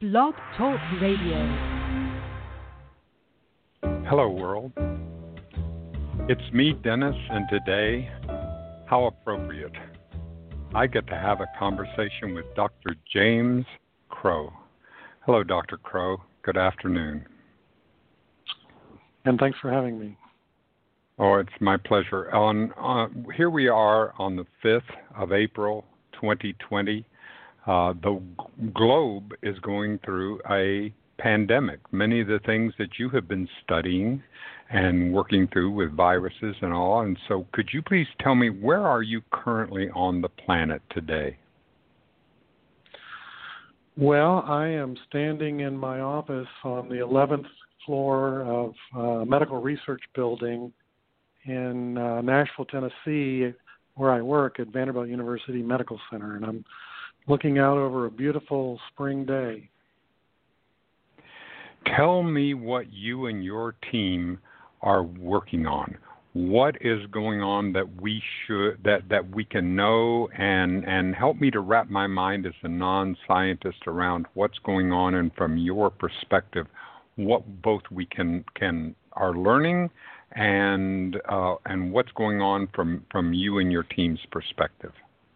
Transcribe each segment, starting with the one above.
Blog Talk Radio. Hello, world. It's me, Dennis, and today, how appropriate, I get to have a conversation with Dr. James Crow. Hello, Dr. Crow. Good afternoon. And thanks for having me. Oh, it's my pleasure. Here we are on the 5th of April, 2020. The globe is going through a pandemic. Many of the things that you have been studying and working through with viruses and all. And so could you please tell me, where are you currently on the planet today? Well, I am standing in my office on the 11th floor of a medical research building in Nashville, Tennessee, where I work at Vanderbilt University Medical Center. And I'm looking out over a beautiful spring day. Tell me what you and your team are working on. What is going on that we can know, and help me to wrap my mind as a non-scientist around what's going on, and from your perspective, what both we are learning and what's going on from you and your team's perspective.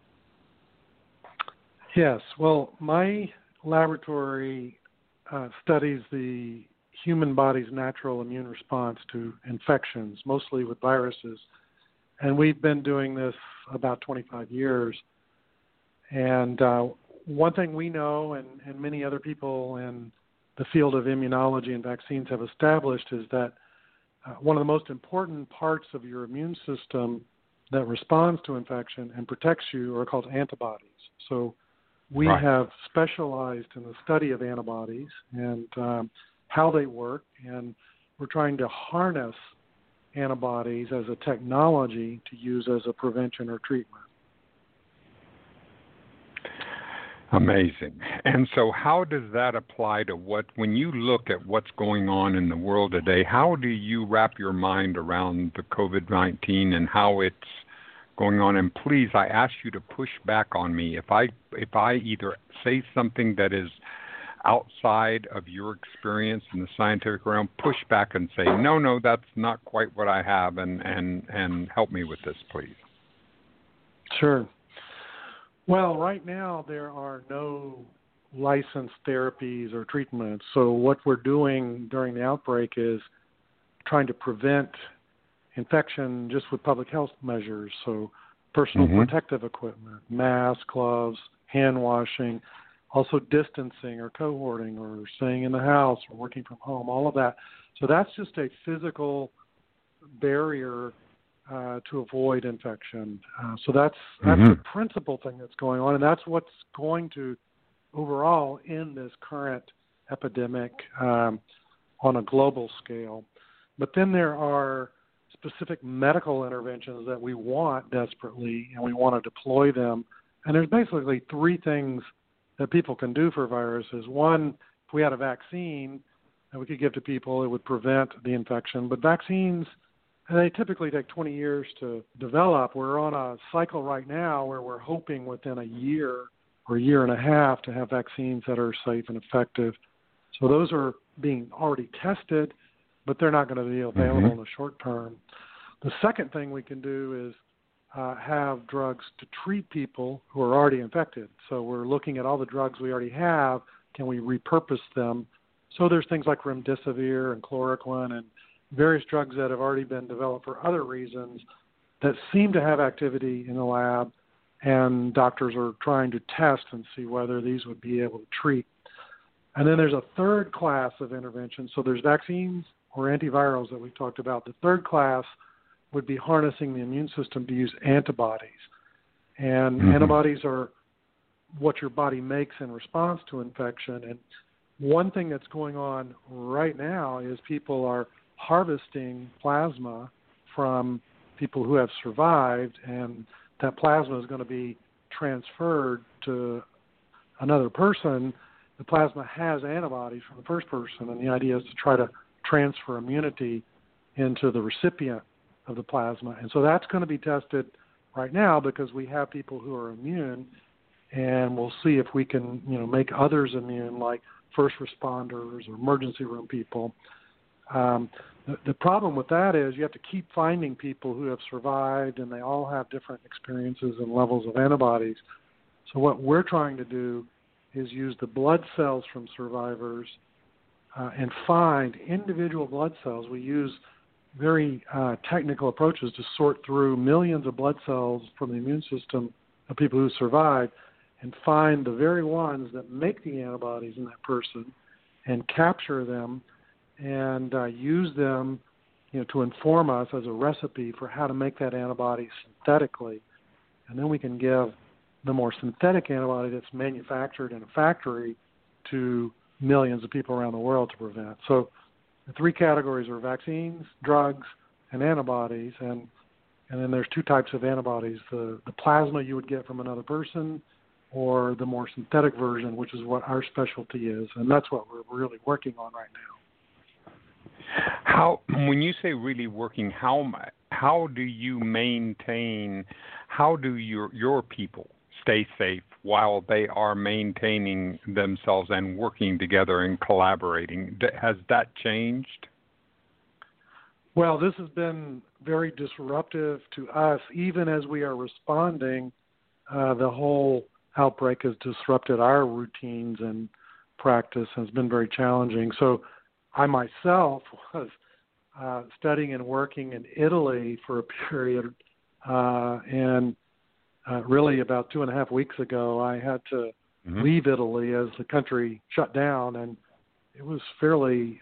Yes, well, my laboratory studies the human body's natural immune response to infections, mostly with viruses. And we've been doing this about 25 years. And one thing we know, and many other people in the field of immunology and vaccines have established, is that one of the most important parts of your immune system that responds to infection and protects you are called antibodies. So we have specialized in the study of antibodies and how they work, and we're trying to harness antibodies as a technology to use as a prevention or treatment. Amazing. And so how does that apply to when you look at what's going on in the world today, how do you wrap your mind around the COVID-19 and how it's going on? And please, I ask you to push back on me. If I either say something that is outside of your experience in the scientific realm, push back and say, no, that's not quite what I have, and help me with this, please. Sure. Well, right now there are no licensed therapies or treatments. So what we're doing during the outbreak is trying to prevent infection just with public health measures. So personal protective equipment, masks, gloves, hand washing, also distancing or cohorting or staying in the house or working from home, all of that. So that's just a physical barrier to avoid infection. So that's the principal thing that's going on, and that's what's going to overall end this current epidemic on a global scale. But then there are specific medical interventions that we want desperately, and we want to deploy them. And there's basically three things that people can do for viruses. One, if we had a vaccine that we could give to people, it would prevent the infection. But vaccines, they typically take 20 years to develop. We're on a cycle right now where we're hoping within a year or a year and a half to have vaccines that are safe and effective. So those are being already tested, but they're not going to be available in the short term. The second thing we can do is have drugs to treat people who are already infected. So we're looking at all the drugs we already have. Can we repurpose them? So there's things like remdesivir and chloroquine and various drugs that have already been developed for other reasons that seem to have activity in the lab, and doctors are trying to test and see whether these would be able to treat. And then there's a third class of intervention. So there's vaccines or antivirals that we talked about. The third class would be harnessing the immune system to use antibodies. And antibodies are what your body makes in response to infection. And one thing that's going on right now is people are harvesting plasma from people who have survived, and that plasma is going to be transferred to another person. The plasma has antibodies from the first person, and the idea is to try to transfer immunity into the recipient of the plasma. And so that's going to be tested right now because we have people who are immune. and we'll see if we can, make others immune, like first responders or emergency room people. The problem with that is you have to keep finding people who have survived, and they all have different experiences and levels of antibodies. So what we're trying to do is use the blood cells from survivors and find individual blood cells. We use very technical approaches to sort through millions of blood cells from the immune system of people who survived and find the very ones that make the antibodies in that person and capture them and use them, to inform us as a recipe for how to make that antibody synthetically. And then we can give the more synthetic antibody that's manufactured in a factory to millions of people around the world to prevent. So the three categories are vaccines, drugs, and antibodies. And then there's two types of antibodies, the plasma you would get from another person or the more synthetic version, which is what our specialty is. And that's what we're really working on right now. When you say really working, how do you maintain, how do your people stay safe while they are maintaining themselves and working together and collaborating? Has that changed? Well, this has been very disruptive to us. Even as we are responding, the whole outbreak has disrupted our routines and practice, has been very challenging. So I myself was studying and working in Italy for a period, and really about 2.5 weeks ago, I had to leave Italy as the country shut down, and it was fairly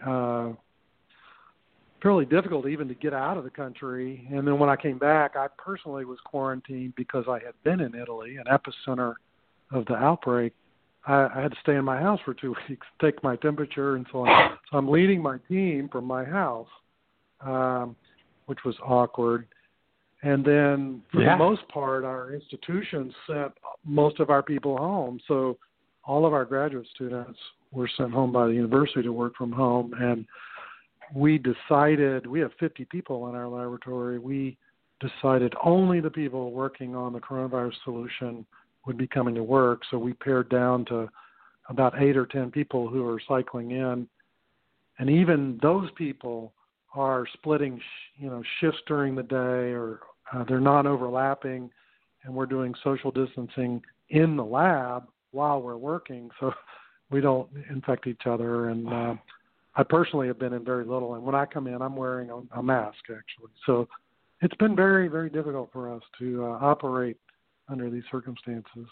difficult even to get out of the country. And then when I came back, I personally was quarantined because I had been in Italy, an epicenter of the outbreak. I had to stay in my house for 2 weeks, take my temperature and so on. So I'm leading my team from my house, which was awkward. And then for the most part, our institutions sent most of our people home. So all of our graduate students were sent home by the university to work from home. And we decided, we have 50 people in our laboratory, we decided only the people working on the coronavirus solution would be coming to work. So we pared down to about 8 or 10 people who are cycling in. And even those people are splitting, shifts during the day, or they're not overlapping, and we're doing social distancing in the lab while we're working, so we don't infect each other. And I personally have been in very little, and when I come in, I'm wearing a mask, actually. So it's been very, very difficult for us to operate under these circumstances.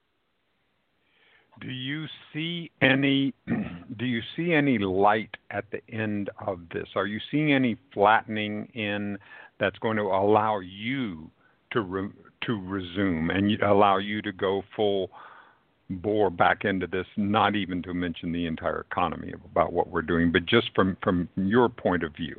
Do you see any light at the end of this? Are you seeing any flattening in that's going to allow you to resume and allow you to go full bore back into this, not even to mention the entire economy about what we're doing, but just from your point of view?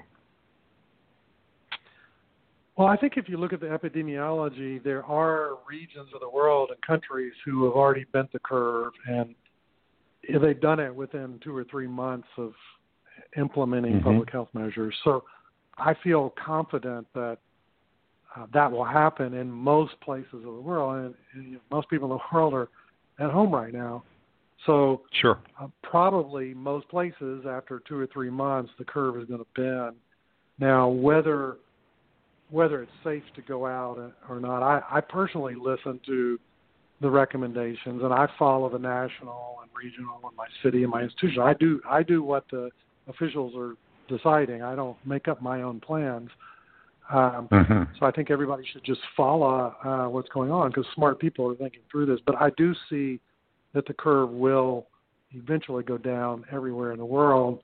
Well, I think if you look at the epidemiology, there are regions of the world and countries who have already bent the curve, and they've done it within 2 or 3 months of implementing public health measures. So I feel confident that that will happen in most places of the world, and most people in the world are at home right now. So probably most places after 2 or 3 months, the curve is going to bend. Now, whether it's safe to go out or not, I personally listen to the recommendations, and I follow the national and regional in my city and my institution. I do what the officials are deciding. I don't make up my own plans. So I think everybody should just follow what's going on, because smart people are thinking through this. But I do see that the curve will eventually go down everywhere in the world.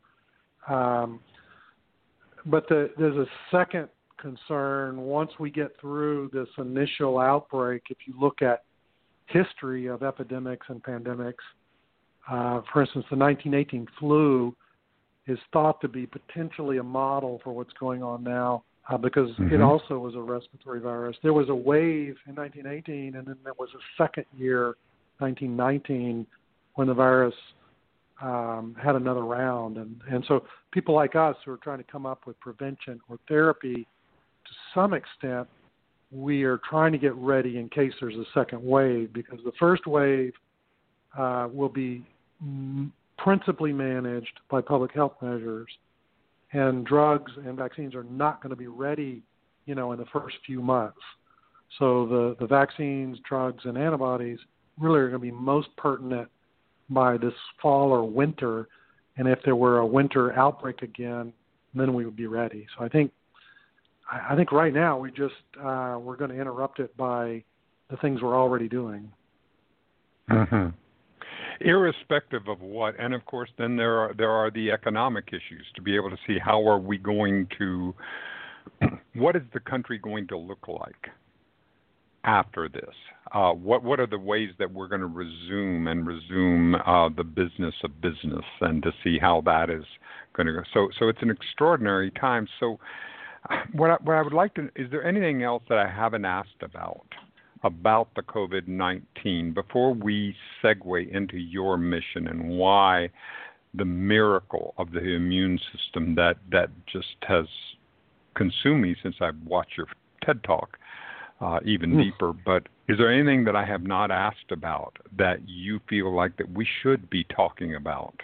But there's a second concern. Once we get through this initial outbreak, if you look at history of epidemics and pandemics, for instance, the 1918 flu is thought to be potentially a model for what's going on now, because it also was a respiratory virus. There was a wave in 1918, and then there was a second year, 1919, when the virus had another round. And so people like us who are trying to come up with prevention or therapy, to some extent, we are trying to get ready in case there's a second wave, because the first wave will be principally managed by public health measures, and drugs and vaccines are not going to be ready, in the first few months. So the vaccines, drugs, and antibodies really are going to be most pertinent by this fall or winter, and if there were a winter outbreak again, then we would be ready. So I think right now we just we're going to interrupt it by the things we're already doing. Mm-hmm. Irrespective of what, and of course, then there are the economic issues to be able to see how are we going to, what is the country going to look like after this? What are the ways that we're going to resume the business of business, and to see how that is going to go. So it's an extraordinary time. So what I would like to, is there anything else that I haven't asked about the COVID-19 before we segue into your mission and why the miracle of the immune system that just has consumed me since I've watched your TED Talk even deeper. But is there anything that I have not asked about that you feel like that we should be talking about?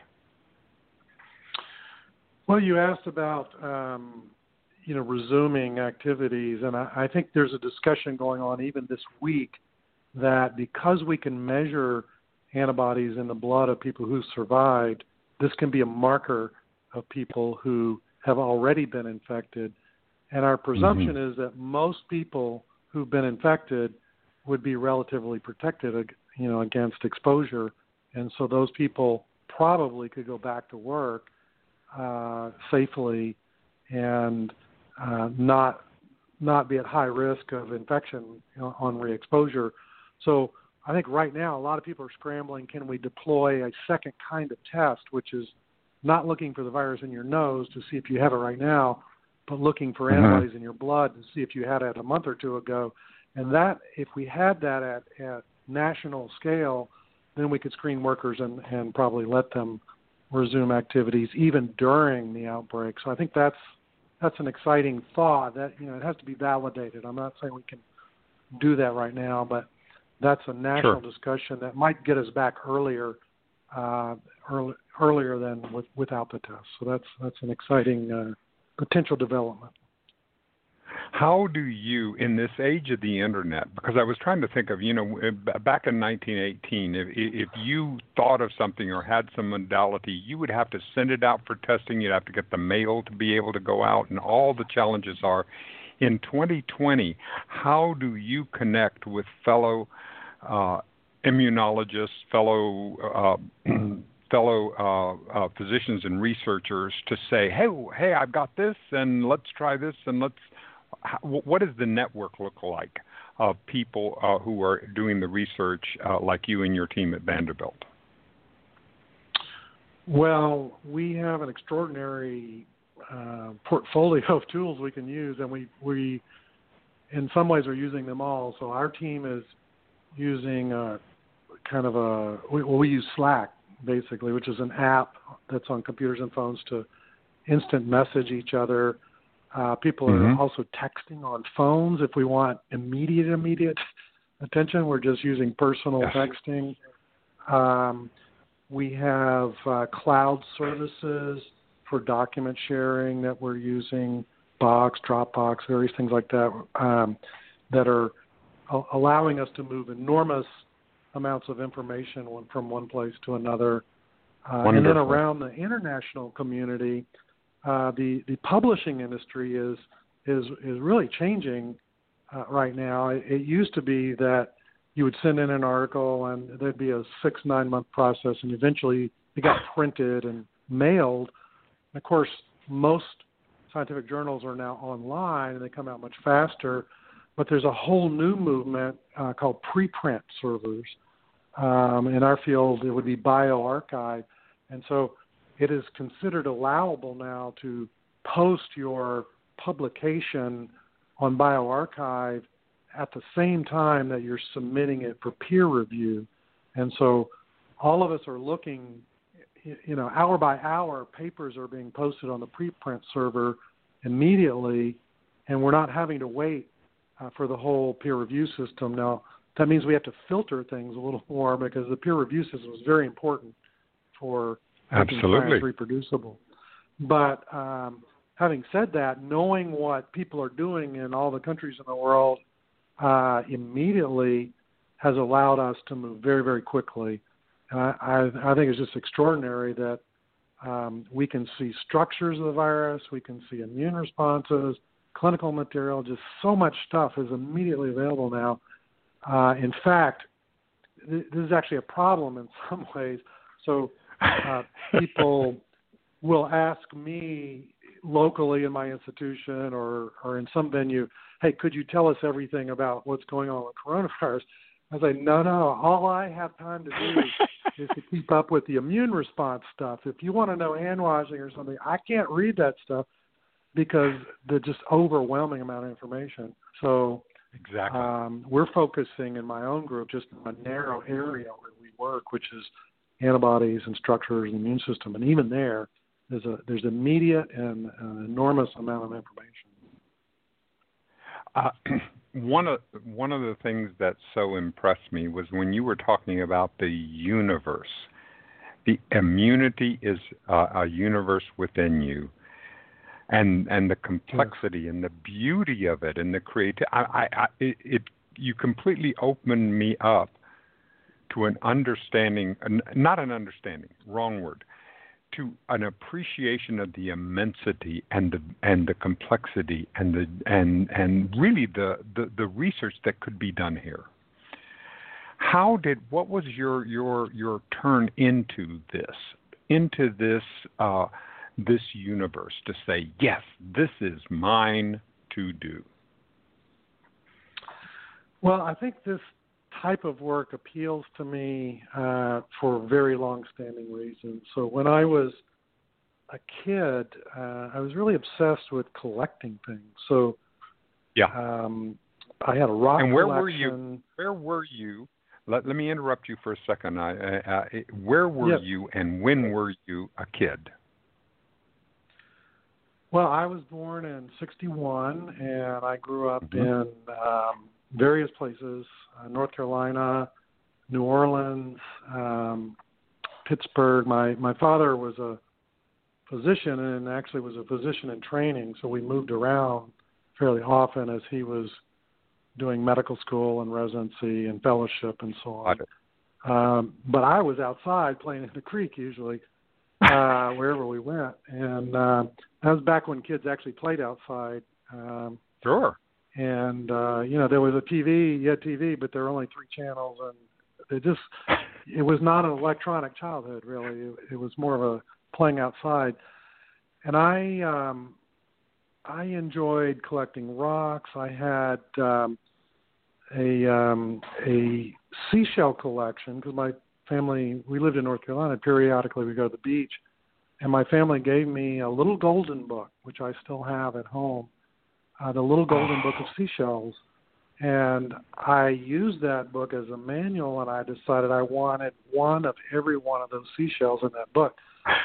Well, you asked about resuming activities, and I think there's a discussion going on even this week that because we can measure antibodies in the blood of people who survived, this can be a marker of people who have already been infected. And our presumption is that most people who've been infected would be relatively protected, against exposure, and so those people probably could go back to work safely and not be at high risk of infection on re-exposure. So I think right now a lot of people are scrambling. Can we deploy a second kind of test, which is not looking for the virus in your nose to see if you have it right now, but looking for antibodies in your blood to see if you had it a month or two ago. And that, if we had that at national scale, then we could screen workers and probably let them resume activities even during the outbreak. So I think that's an exciting thought. That it has to be validated. I'm not saying we can do that right now, but that's a national discussion that might get us back earlier than without the test. So that's an exciting potential development. How do you, in this age of the internet, because I was trying to think of, back in 1918, if you thought of something or had some modality, you would have to send it out for testing. You'd have to get the mail to be able to go out, and all the challenges are. In 2020, how do you connect with fellow immunologists, fellow physicians and researchers to say, hey, I've got this, and let's try this, and what does the network look like of people who are doing the research like you and your team at Vanderbilt? Well, we have an extraordinary portfolio of tools we can use, and we in some ways are using them all. So our team is using we use Slack, basically, which is an app that's on computers and phones to instant message each other. People are also texting on phones if we want immediate attention. We're just using personal texting. We have cloud services for document sharing that we're using, Box, Dropbox, various things like that, that are allowing us to move enormous amounts of information from one place to another. And then around the international community, the publishing industry is really changing right now. It used to be that you would send in an article and there'd be a 6-9 month process, and eventually it got printed and mailed. And of course, most scientific journals are now online and they come out much faster. But there's a whole new movement called preprint servers. In our field, it would be bioRxiv. And so it is considered allowable now to post your publication on bioRxiv at the same time that you're submitting it for peer review. And so all of us are looking, hour by hour, papers are being posted on the preprint server immediately, and we're not having to wait for the whole peer review system. Now, that means we have to filter things a little more because the peer review system is very important for making science reproducible. But having said that, knowing what people are doing in all the countries in the world immediately has allowed us to move very, very quickly. And I think it's just extraordinary that we can see structures of the virus, we can see immune responses, clinical material, just so much stuff is immediately available now. In fact, this is actually a problem in some ways. So people will ask me locally in my institution or in some venue, hey, could you tell us everything about what's going on with coronavirus? I say, no, all I have time to do is to keep up with the immune response stuff. If you want to know hand washing or something, I can't read that stuff because the just overwhelming amount of information. So exactly, we're focusing in my own group just on a narrow area where we work, which is antibodies and structures and immune system. And even there's immediate and enormous amount of information. One of the things that so impressed me was when you were talking about the universe. The immunity is a universe within you, and the complexity and the beauty of it and the you completely opened me up to an understanding, not an understanding, wrong word, to an appreciation of the immensity and the complexity and really the research that could be done here. What was your turn into this universe to say, yes, this is mine to do? Well, I think this type of work appeals to me for very long-standing reasons. So when I was a kid, I was really obsessed with collecting things. So yeah, I had a rock collection. Where were you? Let me interrupt you for a second. Where were you and when were you a kid? Well, I was born in 1961, and I grew up in various places, North Carolina, New Orleans, Pittsburgh. My father was a physician and actually was a physician in training, so we moved around fairly often as he was doing medical school and residency and fellowship and so on. But I was outside playing in the creek usually, wherever we went. And that was back when kids actually played outside. Sure. And, there was a TV, you had TV, but there were only 3 channels. And it was not an electronic childhood, really. It was more of a playing outside. And I enjoyed collecting rocks. I had a seashell collection because my family, we lived in North Carolina. Periodically we go to the beach. And my family gave me a little golden book, which I still have at home. The Little Golden Book of Seashells. And I used that book as a manual, and I decided I wanted one of every one of those seashells in that book.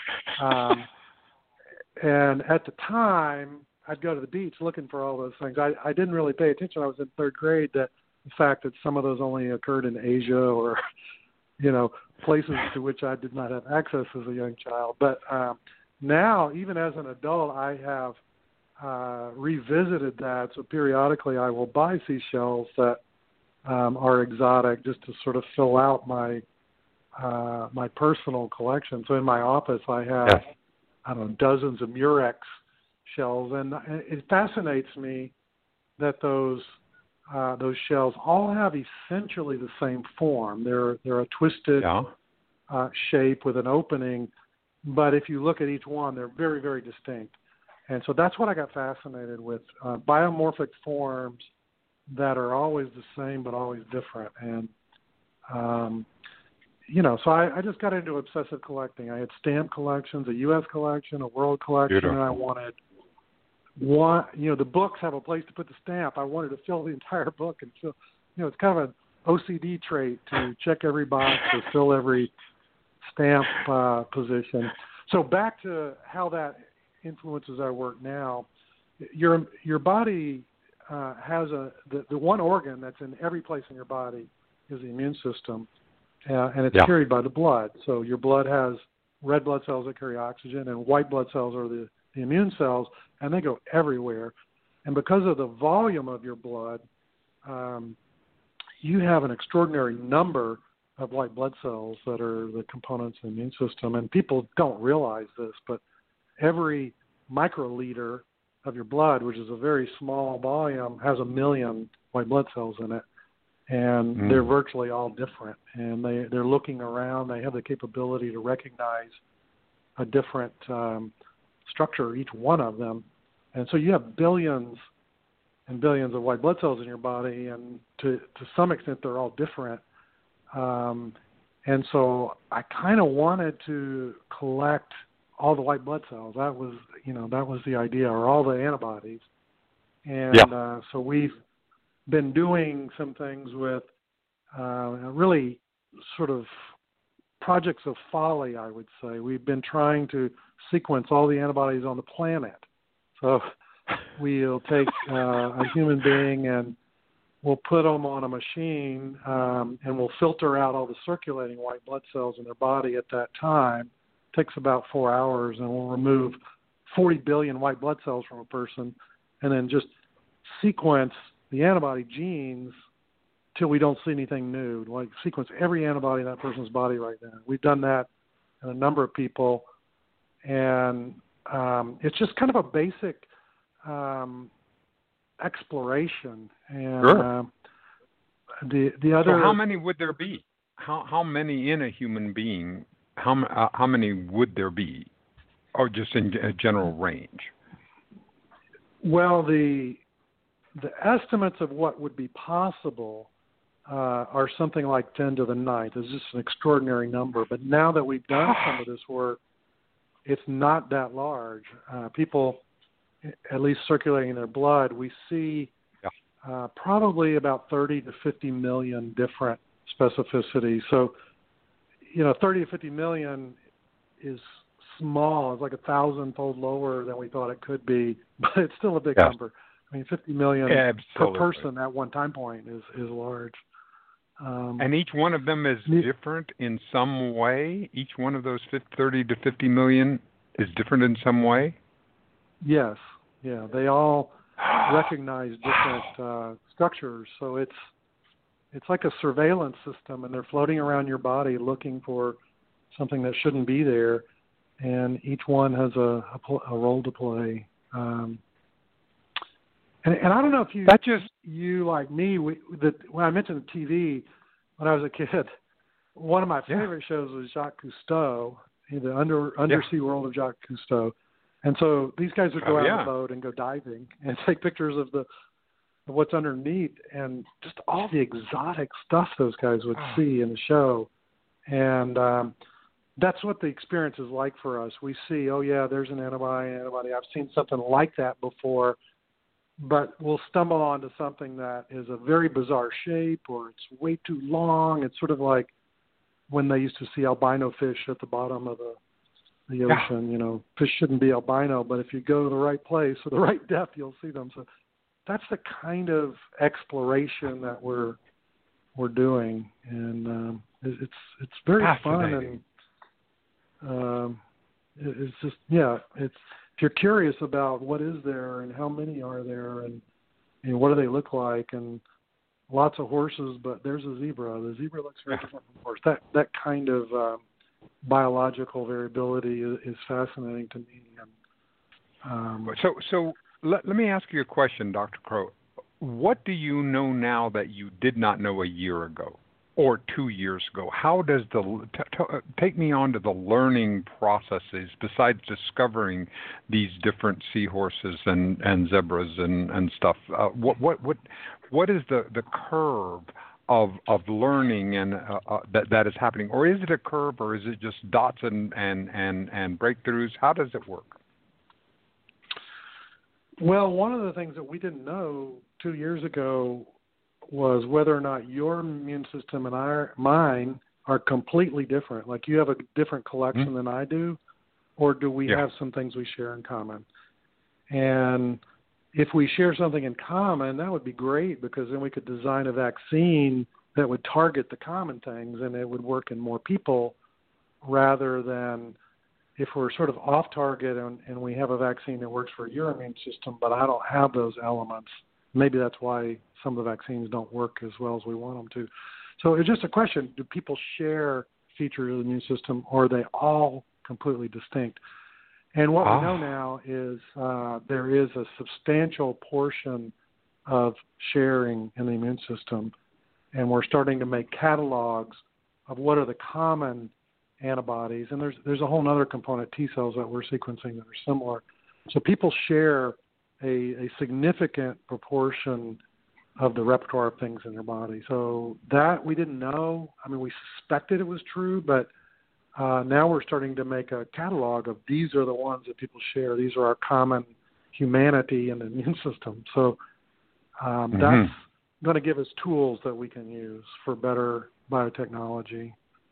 And at the time, I'd go to the beach looking for all those things. I didn't really pay attention. I was in 3rd grade, that the fact that some of those only occurred in Asia or, places to which I did not have access as a young child. But now, even as an adult, I have revisited that. So periodically I will buy seashells that are exotic just to sort of fill out my personal collection. So in my office I have dozens of Murex shells, and it fascinates me that those shells all have essentially the same form. They're a twisted shape with an opening, but if you look at each one, they're very, very distinct. And so that's what I got fascinated with, biomorphic forms that are always the same but always different. And, so I just got into obsessive collecting. I had stamp collections, a U.S. collection, a world collection, and I wanted the books have a place to put the stamp. I wanted to fill the entire book and fill, it's kind of an OCD trait to check every box or fill every stamp position. So back to how that influences our work now. Your body has the one organ that's in every place in your body is the immune system, and it's carried by the blood. So your blood has red blood cells that carry oxygen, and white blood cells are the immune cells, and they go everywhere. And because of the volume of your blood, you have an extraordinary number of white blood cells that are the components of the immune system. And people don't realize this, but every microliter of your blood, which is a very small volume, has 1 million white blood cells in it. And they're virtually all different. And they're looking around. They have the capability to recognize a different structure, each one of them. And so you have billions and billions of white blood cells in your body, and to some extent they're all different. And so I kind of wanted to collect all the white blood cells. That was the idea, or all the antibodies. And so we've been doing some things with really sort of projects of folly, I would say. We've been trying to sequence all the antibodies on the planet. So we'll take a human being and we'll put them on a machine and we'll filter out all the circulating white blood cells in their body at that time. It takes about 4 hours, and we'll remove 40 billion white blood cells from a person and then just sequence the antibody genes till we don't see anything new, like sequence every antibody in that person's body right now. We've done that in a number of people, and it's just kind of a basic exploration. And the other. So how many would there be? How many in a human being? How many would there be, or just in a general range? Well, the estimates of what would be possible are something like 10 to the 9th. It's just an extraordinary number. But now that we've done some of this work, it's not that large. People, at least circulating in their blood, we see probably about 30 to 50 million different specificities. So, 30 to 50 million is small. It's like 1,000-fold lower than we thought it could be, but it's still a big number. I mean, 50 million per person at one time point is large. And each one of them is different in some way? Each one of those 30 to 50 million is different in some way? Yes. Yeah, they all recognize different structures. So it's like a surveillance system, and they're floating around your body looking for something that shouldn't be there, and each one has a role to play. And I don't know if you like me, when I mentioned the TV, when I was a kid, one of my favorite shows was Jacques Cousteau, the undersea world of Jacques Cousteau. And so these guys would go out on the boat and go diving and take pictures of what's underneath, and just all the exotic stuff those guys would see in the show. And that's what the experience is like for us. We see, there's an antibody. I've seen something like that before. But we'll stumble onto something that is a very bizarre shape, or it's way too long. It's sort of like when they used to see albino fish at the bottom of the ocean. Fish shouldn't be albino, but if you go to the right place or the right depth, you'll see them. So that's the kind of exploration that we're doing, and it's very fun. And it's just it's. If you're curious about what is there and how many are there and what do they look like, and lots of horses, but there's a zebra. The zebra looks very different from a horse. That kind of biological variability is fascinating to me. And, So let me ask you a question, Dr. Crow. What do you know now that you did not know a year ago or 2 years ago? How does take me on to the learning processes besides discovering these different seahorses and zebras and stuff? What is the curve of learning and that is happening, or is it a curve, or is it just dots and breakthroughs? How does it work? Well, one of the things that we didn't know 2 years ago was whether or not your immune system and mine are completely different. Like, you have a different collection than I do, or do we have some things we share in common? And if we share something in common, that would be great, because then we could design a vaccine that would target the common things and it would work in more people, rather than if we're sort of off target and we have a vaccine that works for your immune system, but I don't have those elements. Maybe that's why some of the vaccines don't work as well as we want them to. So it's just a question, do people share features of the immune system, or are they all completely distinct? And what we know now is there is a substantial portion of sharing in the immune system, and we're starting to make catalogs of what are the common antibodies, and there's a whole other component, T cells, that we're sequencing that are similar. So people share a significant proportion of the repertoire of things in their body. So that we didn't know. I mean, we suspected it was true, but now we're starting to make a catalog of these are the ones that people share. These are our common humanity and immune system. So that's going to give us tools that we can use for better biotechnology.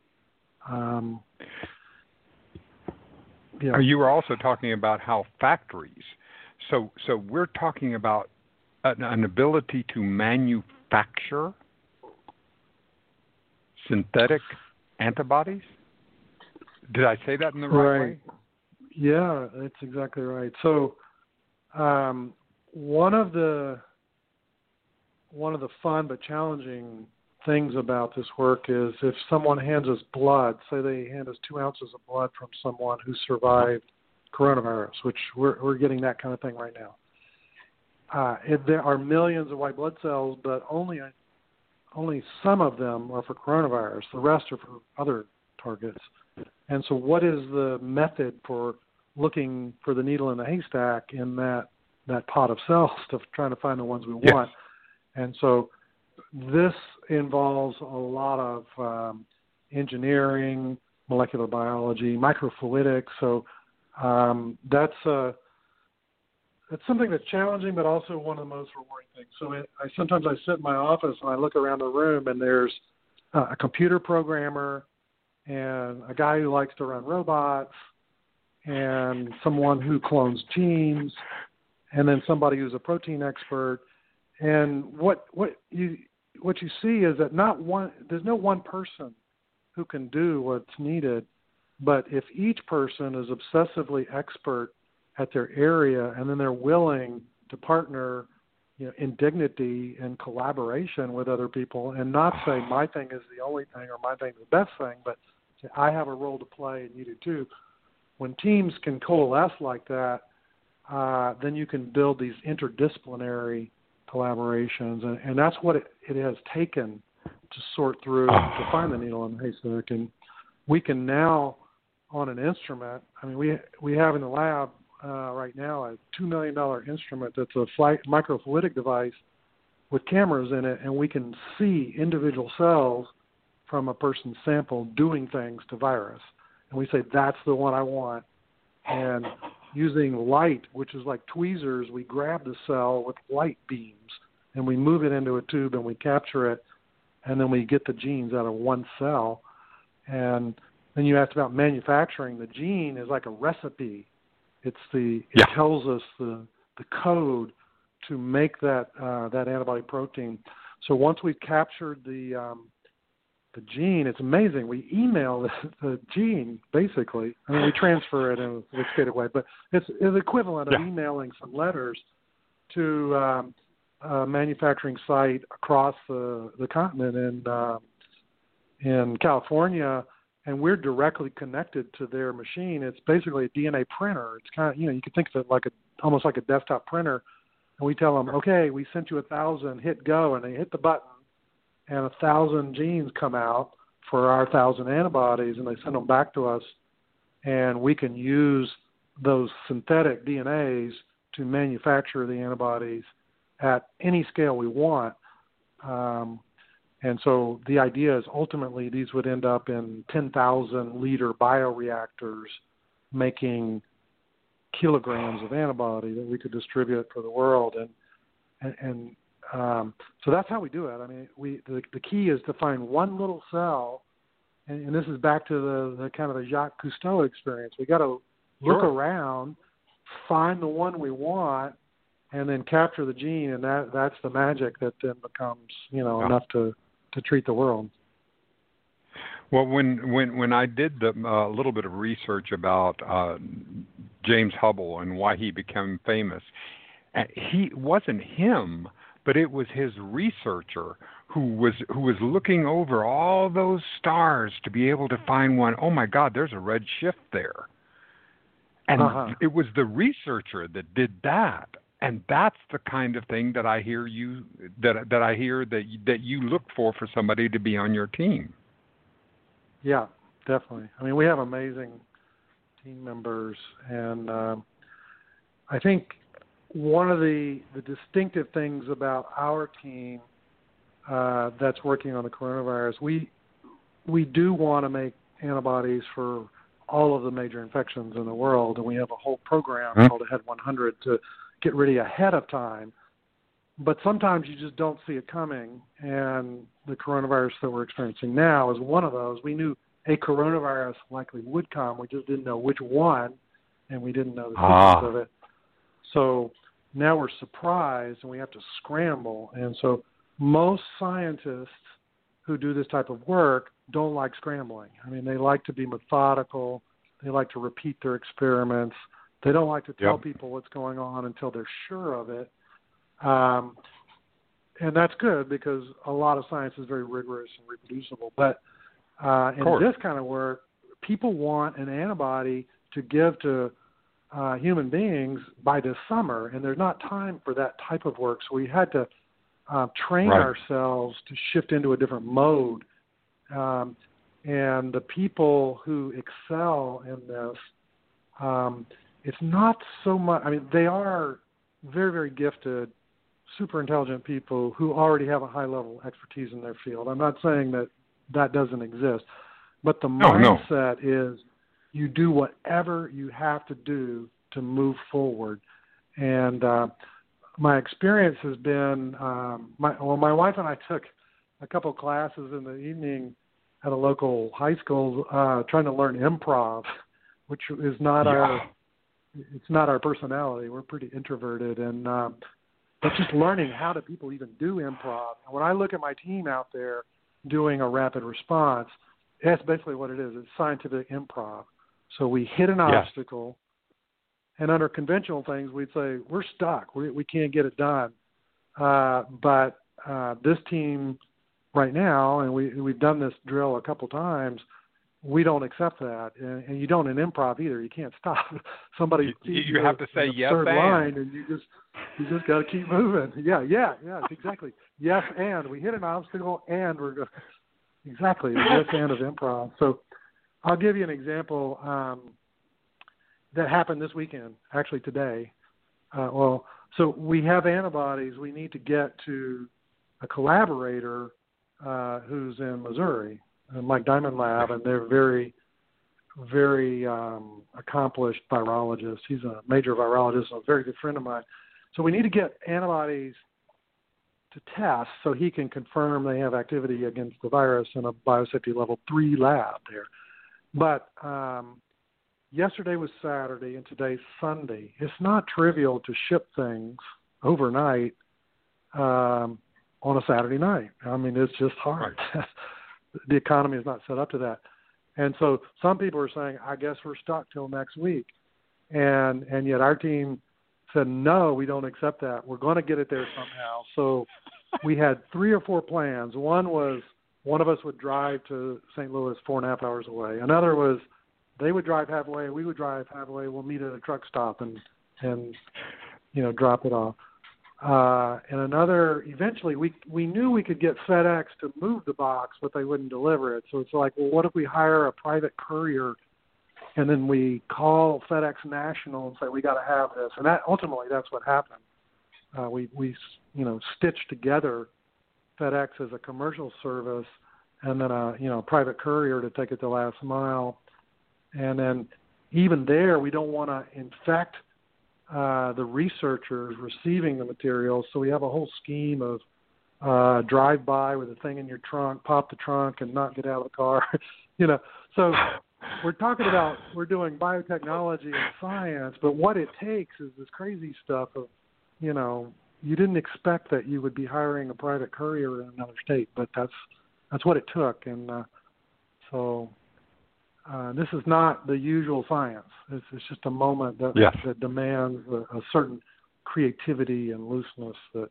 You were also talking about how factories. So we're talking about an ability to manufacture synthetic antibodies. Did I say that in the right way? Yeah, that's exactly right. So one of the fun but challenging things about this work is if someone hands us blood, say they hand us 2 ounces of blood from someone who survived coronavirus, which we're getting that kind of thing right now. There are millions of white blood cells, but only some of them are for coronavirus. The rest are for other targets. And so what is the method for looking for the needle in the haystack in that pot of cells to trying to find the ones we want? And so this involves a lot of engineering, molecular biology, microfluidics. So that's something that's challenging, but also one of the most rewarding things. So sometimes I sit in my office and I look around the room, and there's a computer programmer and a guy who likes to run robots and someone who clones genes and then somebody who's a protein expert. And what you see is that there's no one person who can do what's needed, but if each person is obsessively expert at their area, and then they're willing to partner, in dignity and collaboration with other people, and not say my thing is the only thing or my thing is the best thing, but say I have a role to play and you do too. When teams can coalesce like that, then you can build these interdisciplinary collaborations, and that's what it has taken to sort through to find the needle in the haystack. And we can now, on an instrument, I mean, we have in the lab right now a $2 million instrument that's a microfluidic device with cameras in it, and we can see individual cells from a person's sample doing things to virus. And we say, that's the one I want. And using light, which is like tweezers, we grab the cell with light beams, and we move it into a tube, and we capture it, and then we get the genes out of one cell. And then you asked about manufacturing. The gene is like a recipe. It tells us the code to make that antibody protein. So once we've captured the gene, it's amazing. We email the gene, basically. I mean, we transfer it in a sophisticated way, but it's the equivalent of emailing some letters to a manufacturing site across the continent in California, and we're directly connected to their machine. It's basically a DNA printer. It's kind of, you could think of it almost like a desktop printer. And we tell them, okay, we sent you 1,000, hit go, and they hit the button, and 1,000 genes come out for our 1,000 antibodies, and they send them back to us, and we can use those synthetic DNAs to manufacture the antibodies at any scale we want. And so the idea is ultimately these would end up in 10,000-liter bioreactors making kilograms of antibody that we could distribute for the world. And so that's how we do it. I mean, the key is to find one little cell, and this is back to the kind of the Jacques Cousteau experience. We got to look around, find the one we want, and then capture the gene, and that's the magic that then becomes, enough to treat the world. Well, when I did a little bit of research about James Hubble and why he became famous, he wasn't him, but it was his researcher who was looking over all those stars to be able to find one. Oh my God, there's a red shift there, and it was the researcher that did that. And that's the kind of thing that I hear that you look for somebody to be on your team. Yeah, definitely. I mean, we have amazing team members, and I think one of the distinctive things about our team that's working on the coronavirus, we do want to make antibodies for all of the major infections in the world, and we have a whole program called AHEAD 100 to get ready ahead of time. But sometimes you just don't see it coming, and the coronavirus that we're experiencing now is one of those. We knew a coronavirus likely would come. We just didn't know which one, and we didn't know the sequence of it. So now we're surprised, and we have to scramble. And so most scientists who do this type of work don't like scrambling. I mean, they like to be methodical. They like to repeat their experiments. They don't like to tell people what's going on until they're sure of it. And that's good because a lot of science is very rigorous and reproducible. But in this kind of work, people want an antibody to give to human beings by this summer, and there's not time for that type of work. So we had to train ourselves to shift into a different mode. And the people who excel in this, it's not so much, I mean, they are very, very gifted, super intelligent people who already have a high level of expertise in their field. I'm not saying that doesn't exist, but the mindset is you do whatever you have to do to move forward. And my experience has been, my wife and I took a couple classes in the evening at a local high school trying to learn improv, which is not it's not our personality. We're pretty introverted, and but just learning how do people even do improv. And when I look at my team out there doing a rapid response, that's basically what it is. It's scientific improv. So we hit an obstacle, and under conventional things, we'd say, we're stuck. We can't get it done. But this team right now, and we've done this drill a couple times, we don't accept that. And you don't in improv either. You can't stop. Somebody you have to say yes and. Line, and you just got to keep moving. Yeah, exactly. Yes, and we hit an obstacle, and we're going exactly the yes and of improv. So I'll give you an example that happened this weekend, actually today. So we have antibodies. We need to get to a collaborator who's in Missouri, Mike Diamond Lab, and they're very, very accomplished virologist. He's a major virologist and a very good friend of mine. So we need to get antibodies to test so he can confirm they have activity against the virus in a biosafety level 3 lab there. But yesterday was Saturday and today's Sunday. It's not trivial to ship things overnight on a Saturday night. I mean, it's just hard. The economy is not set up to that. And so some people are saying, I guess we're stuck till next week. And yet our team said, no, we don't accept that. We're going to get it there somehow. So we had 3 or 4 plans. One was one of us would drive to St. Louis 4.5 hours away. Another was they would drive halfway, we would drive halfway. We'll meet at a truck stop and drop it off. And another, eventually, we knew we could get FedEx to move the box, but they wouldn't deliver it. So it's like, well, what if we hire a private courier, and then we call FedEx National and say, we got to have this. And ultimately, that's what happened. We stitched together FedEx as a commercial service, and then a private courier to take it the last mile. And then even there, we don't want to infect the researchers receiving the materials, so we have a whole scheme of drive by with a thing in your trunk, pop the trunk, and not get out of the car. So we're doing biotechnology and science, but what it takes is this crazy stuff of you didn't expect that you would be hiring a private courier in another state, but that's what it took. And so this is not the usual science. It's just a moment that demands a certain creativity and looseness that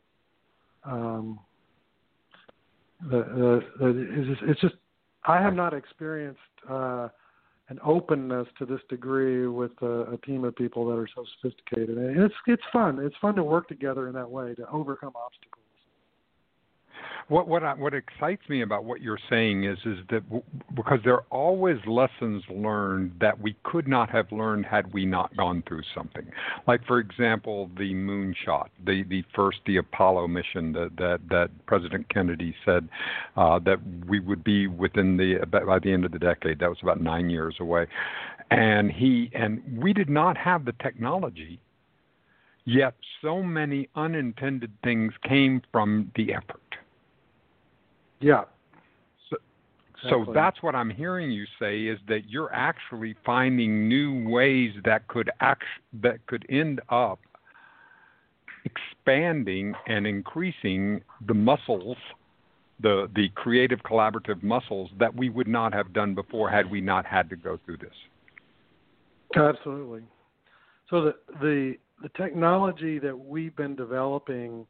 it's just, I have not experienced an openness to this degree with a team of people that are so sophisticated. And it's fun. It's fun to work together in that way to overcome obstacles. What excites me about what you're saying is that because there are always lessons learned that we could not have learned had we not gone through something. Like, for example, the moonshot, the Apollo mission that President Kennedy said that we would be by the end of the decade. That was about 9 years away, and we did not have the technology. Yet so many unintended things came from the effort. Yeah. So that's what I'm hearing you say, is that you're actually finding new ways that could end up expanding and increasing the muscles, the creative collaborative muscles that we would not have done before had we not had to go through this. Absolutely. So the technology that we've been developing,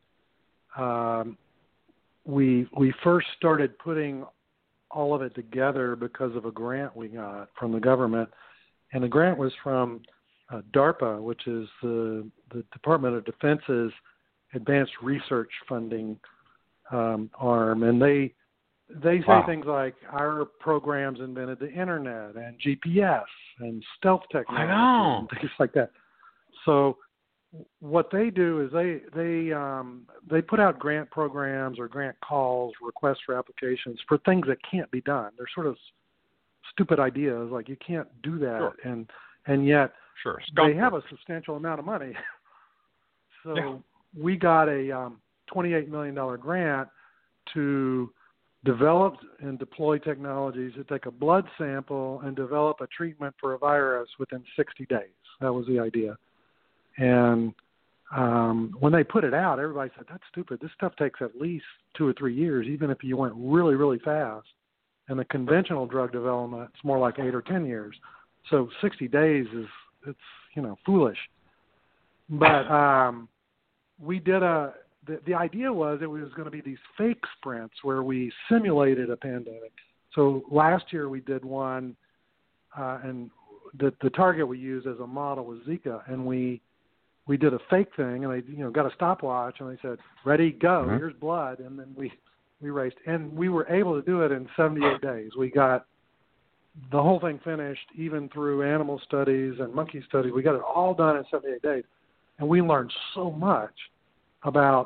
we first started putting all of it together because of a grant we got from the government, and the grant was from DARPA, which is the Department of Defense's Advanced Research Funding arm, and they say things like our programs invented the internet and GPS and stealth technology and things like that. So what they do is they put out grant programs or grant calls, requests for applications for things that can't be done. They're sort of stupid ideas, like you can't do that, sure. and yet they have a work. substantial amount of money. So we got a $28 million grant to develop and deploy technologies to take a blood sample and develop a treatment for a virus within 60 days. That was the idea. And when they put it out, everybody said, that's stupid. This stuff takes at least 2 or 3 years, even if you went really, really fast. And the conventional drug development, it's more like 8 or 10 years. So 60 days it's foolish. But we did the idea was it was going to be these fake sprints where we simulated a pandemic. So last year we did one, and the target we used as a model was Zika, and we did a fake thing, and they got a stopwatch, and they said, ready, go, here's blood, and then we raced. And we were able to do it in 78 days. We got the whole thing finished, even through animal studies and monkey studies. We got it all done in 78 days. And we learned so much about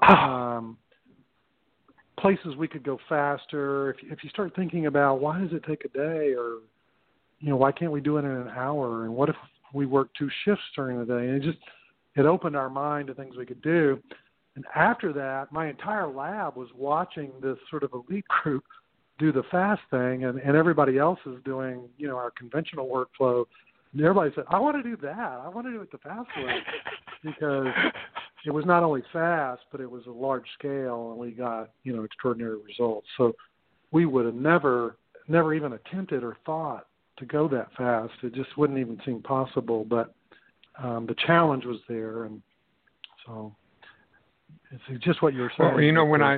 places we could go faster. If you start thinking about why does it take a day, or why can't we do it in an hour, and what if we work 2 shifts during the day? And it opened our mind to things we could do. And after that, my entire lab was watching this sort of elite group do the fast thing, and everybody else is doing, our conventional workflow. And everybody said, I want to do that. I want to do it the fast way, because it was not only fast, but it was a large scale, and we got, extraordinary results. So we would have never even attempted or thought to go that fast. It just wouldn't even seem possible, but the challenge was there, and so it's just what you're saying. Well,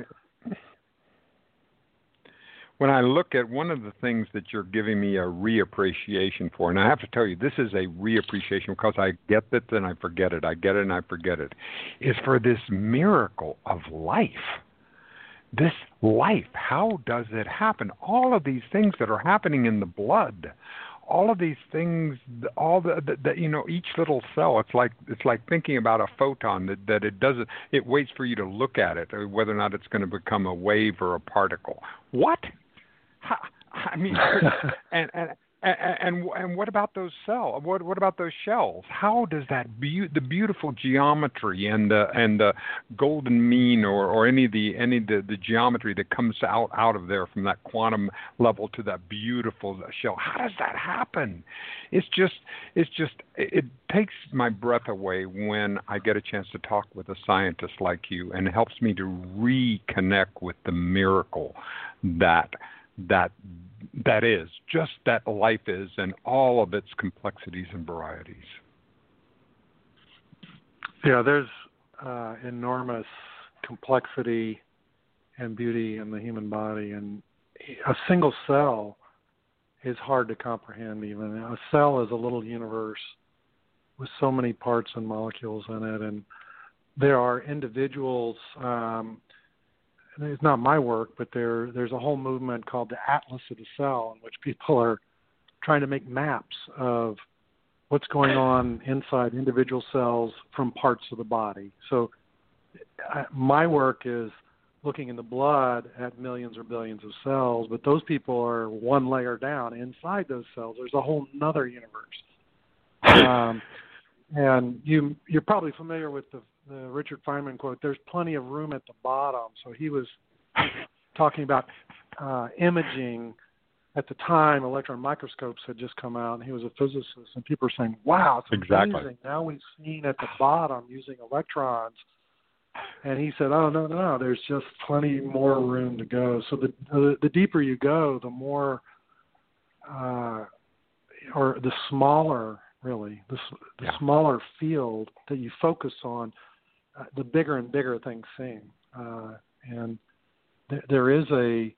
when I look at one of the things that you're giving me a reappreciation for, and I have to tell you, this is a reappreciation because I get it and I forget it, I get it and I forget it, is for this miracle of life. This life, how does it happen? All of these things that are happening in the blood, all of these things, all the each little cell. It's like thinking about a photon that it waits for you to look at it, whether or not it's going to become a wave or a particle. What? I mean, and And what about those cells? What about those shells? How does that the beautiful geometry and the golden mean or any of the geometry that comes out of there from that quantum level to that beautiful shell? How does that happen? It takes my breath away when I get a chance to talk with a scientist like you, and it helps me to reconnect with the miracle that is just that life is, and all of its complexities and varieties. Yeah, there's enormous complexity and beauty in the human body, and a single cell is hard to comprehend even. A cell is a little universe with so many parts and molecules in it, and there are individuals, it's not my work, but there's a whole movement called the Atlas of the Cell, in which people are trying to make maps of what's going on inside individual cells from parts of the body. So my work is looking in the blood at millions or billions of cells, but those people are one layer down. Inside those cells, there's a whole nother universe. And you're probably familiar with the Richard Feynman quote, "There's plenty of room at the bottom." So he was talking about imaging. At the time, electron microscopes had just come out, and he was a physicist, and people were saying, "Wow, it's amazing. Exactly. Now we've seen at the bottom using electrons." And he said, "Oh, no, there's just plenty more room to go." So the deeper you go, the more, or the smaller, really, the smaller field that you focus on, the bigger and bigger things seem. And there is a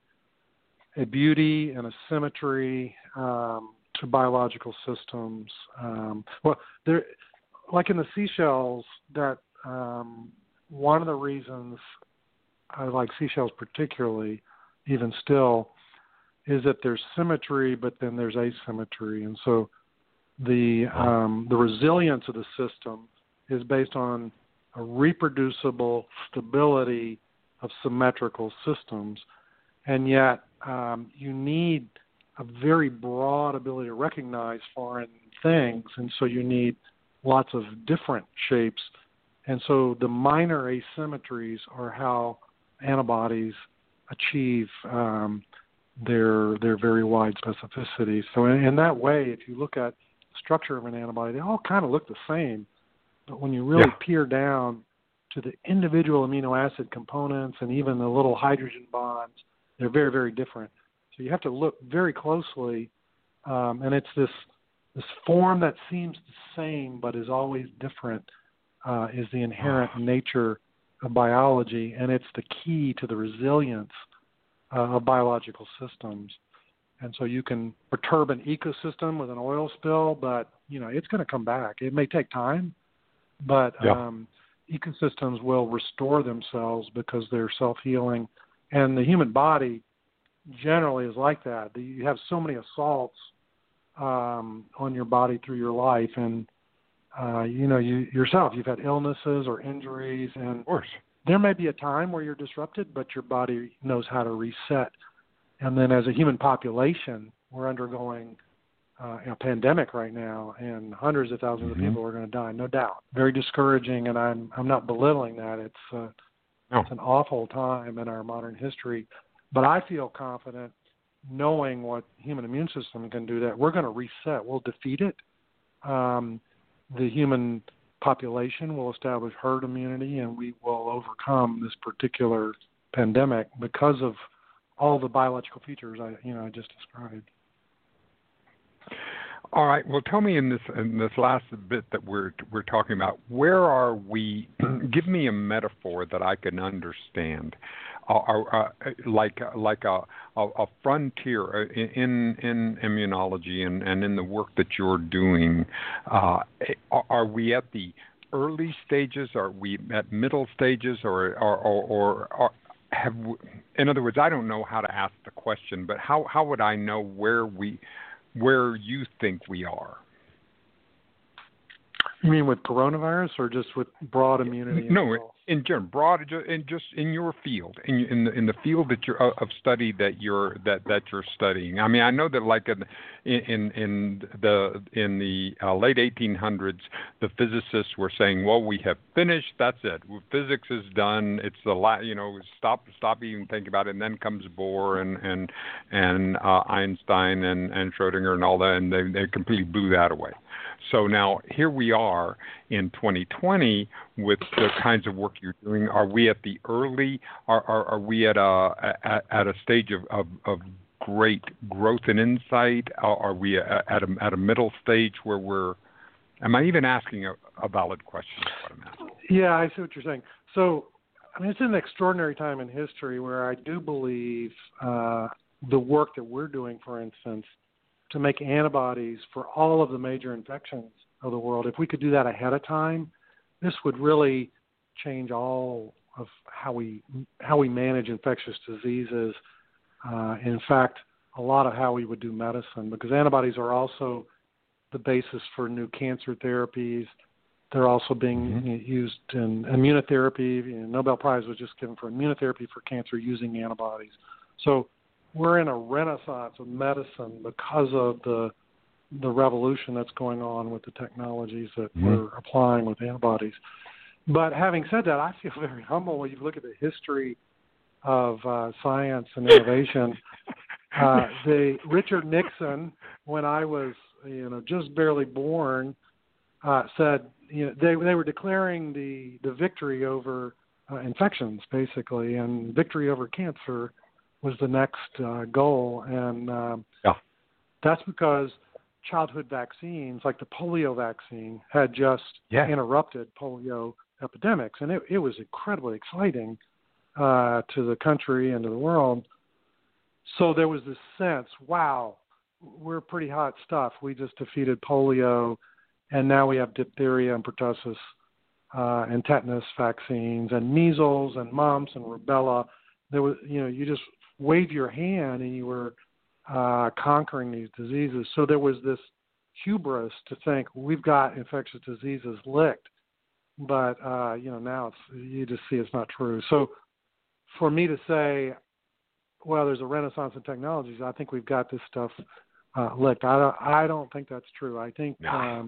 beauty and a symmetry to biological systems. There, like in the seashells, that one of the reasons I like seashells particularly, even still, is that there's symmetry, but then there's asymmetry, and so the resilience of the system is based on a reproducible stability of symmetrical systems, and yet you need a very broad ability to recognize foreign things, and so you need lots of different shapes. And so the minor asymmetries are how antibodies achieve their very wide specificity. So in that way, if you look at the structure of an antibody, they all kind of look the same. But when you really peer down to the individual amino acid components and even the little hydrogen bonds, they're very, very different. So you have to look very closely, and it's this form that seems the same but is always different is the inherent nature of biology, and it's the key to the resilience of biological systems. And so you can perturb an ecosystem with an oil spill, but it's going to come back. It may take time, but ecosystems will restore themselves because they're self-healing. And the human body generally is like that. You have so many assaults on your body through your life, and you yourself, you've had illnesses or injuries, and of course, there may be a time where you're disrupted, but your body knows how to reset. And then as a human population, we're undergoing a pandemic right now, and hundreds of thousands of people are going to die, no doubt. Very discouraging, and I'm not belittling that. It's an awful time in our modern history. But I feel confident knowing what human immune system can do, that we're going to reset. We'll defeat it. The human population will establish herd immunity, and we will overcome this particular pandemic because of all the biological features I just described. All right. Well, tell me in this last bit that we're talking about, where are we? Give me a metaphor that I can understand, like a frontier in immunology and in the work that you're doing. Are we at the early stages? Are we at middle stages, or have we, in other words, I don't know how to ask the question, but how would I know where you think we are? You mean with coronavirus or just with broad immunity? No, in general, broad, in just in your field, in the field that you're of study that you're studying. I mean, I know that like in the late 1800s, the physicists were saying, well, we have finished. That's it. Physics is done. It's stop even thinking about it. And then comes Bohr and Einstein and Schrodinger and all that, and they completely blew that away. So now here we are in 2020 with the kinds of work you're doing. Are we at the early? Are we at a stage of great growth and insight? Are we at a middle stage where we're? Am I even asking a valid question? Is what I'm asking. Yeah, I see what you're saying. So, I mean, it's an extraordinary time in history where I do believe the work that we're doing, for instance, to make antibodies for all of the major infections of the world. If we could do that ahead of time, this would really change all of how we manage infectious diseases. In fact, a lot of how we would do medicine, because antibodies are also the basis for new cancer therapies. They're also being used in immunotherapy. The Nobel Prize was just given for immunotherapy for cancer using antibodies. So we're in a renaissance of medicine because of the revolution that's going on with the technologies that we're applying with antibodies. But having said that, I feel very humble when you look at the history of science and innovation. Richard Nixon, when I was just barely born, said they were declaring the victory over infections, basically, and victory over cancer was the next goal. And that's because childhood vaccines, like the polio vaccine, had just interrupted polio epidemics. And it was incredibly exciting to the country and to the world. So there was this sense, wow, we're pretty hot stuff. We just defeated polio, and now we have diphtheria and pertussis and tetanus vaccines and measles and mumps and rubella. There was, you just wave your hand and you were conquering these diseases. So there was this hubris to think we've got infectious diseases licked, but now you just see it's not true. So for me to say, well, there's a renaissance in technologies, I think we've got this stuff licked. I don't think that's true. I think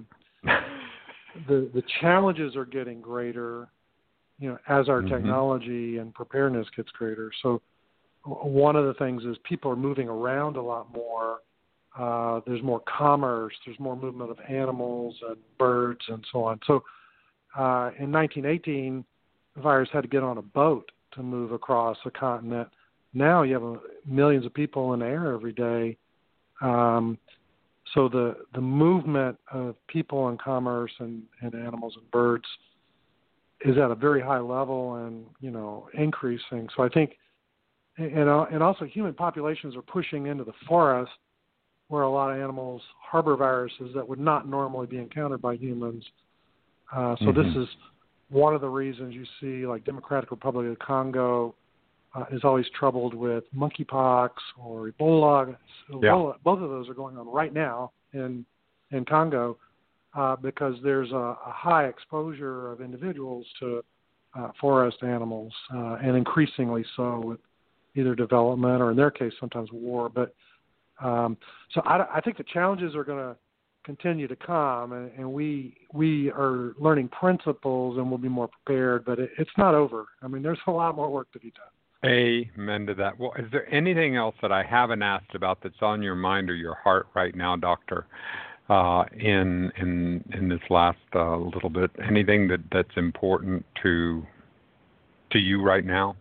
the challenges are getting greater, as our technology and preparedness gets greater. So one of the things is people are moving around a lot more. There's more commerce. There's more movement of animals and birds and so on. So in 1918, the virus had to get on a boat to move across a continent. Now you have millions of people in the air every day. So the movement of people and commerce and animals and birds is at a very high level and, increasing. So I think, and also human populations are pushing into the forest where a lot of animals harbor viruses that would not normally be encountered by humans. So this is one of the reasons you see, like, Democratic Republic of the Congo is always troubled with monkeypox or Ebola. Both of those are going on right now in Congo because there's a high exposure of individuals to forest animals, and increasingly so with either development or, in their case, sometimes war. But so I think the challenges are going to continue to come, and we are learning principles and we'll be more prepared, but it's not over. I mean, there's a lot more work to be done. Amen to that. Well, is there anything else that I haven't asked about that's on your mind or your heart right now, Doctor, in this last little bit? Anything that's important to you right now?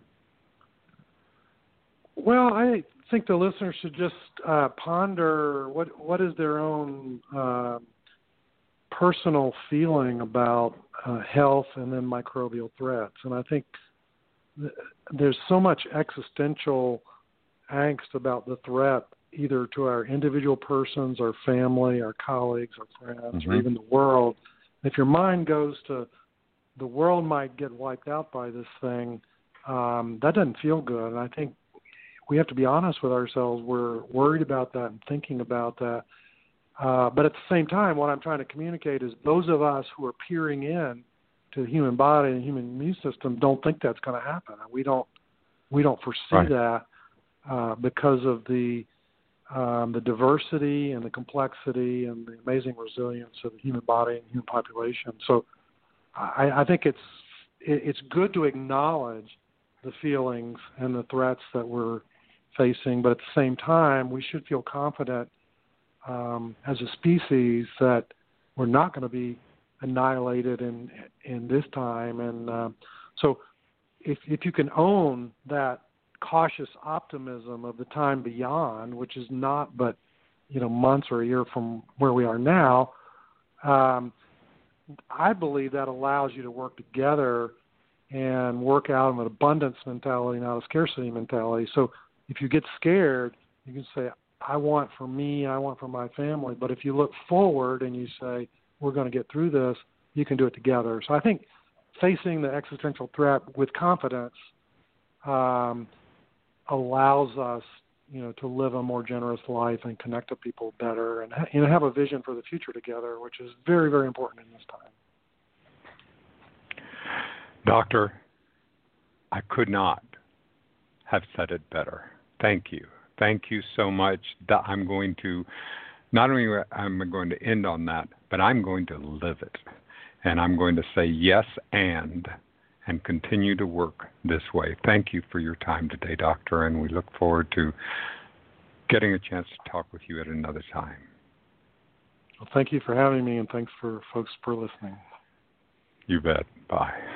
Well, I think the listeners should just ponder what is their own personal feeling about health and then microbial threats. And I think there's so much existential angst about the threat, either to our individual persons, our family, our colleagues, our friends, or even the world. If your mind goes to the world might get wiped out by this thing, that doesn't feel good. And I think we have to be honest with ourselves. We're worried about that and thinking about that. But at the same time, what I'm trying to communicate is those of us who are peering in to the human body and the human immune system don't think that's going to happen. We don't foresee that because of the diversity and the complexity and the amazing resilience of the human body and human population. So I think it's good to acknowledge the feelings and the threats that we're facing, but at the same time, we should feel confident as a species that we're not going to be annihilated in this time. And so if you can own that cautious optimism of the time beyond, which is not but months or a year from where we are now, I believe that allows you to work together and work out an abundance mentality, not a scarcity mentality. So if you get scared, you can say, I want for me, I want for my family. But if you look forward and you say, we're going to get through this, you can do it together. So I think facing the existential threat with confidence allows us, to live a more generous life and connect to people better and have a vision for the future together, which is very, very important in this time. Doctor, I could not have said it better. Thank you. Thank you so much. I'm going to, not only am I going to end on that, but I'm going to live it. And I'm going to say yes and continue to work this way. Thank you for your time today, Doctor, and we look forward to getting a chance to talk with you at another time. Well, thank you for having me, and thanks for folks for listening. You bet. Bye.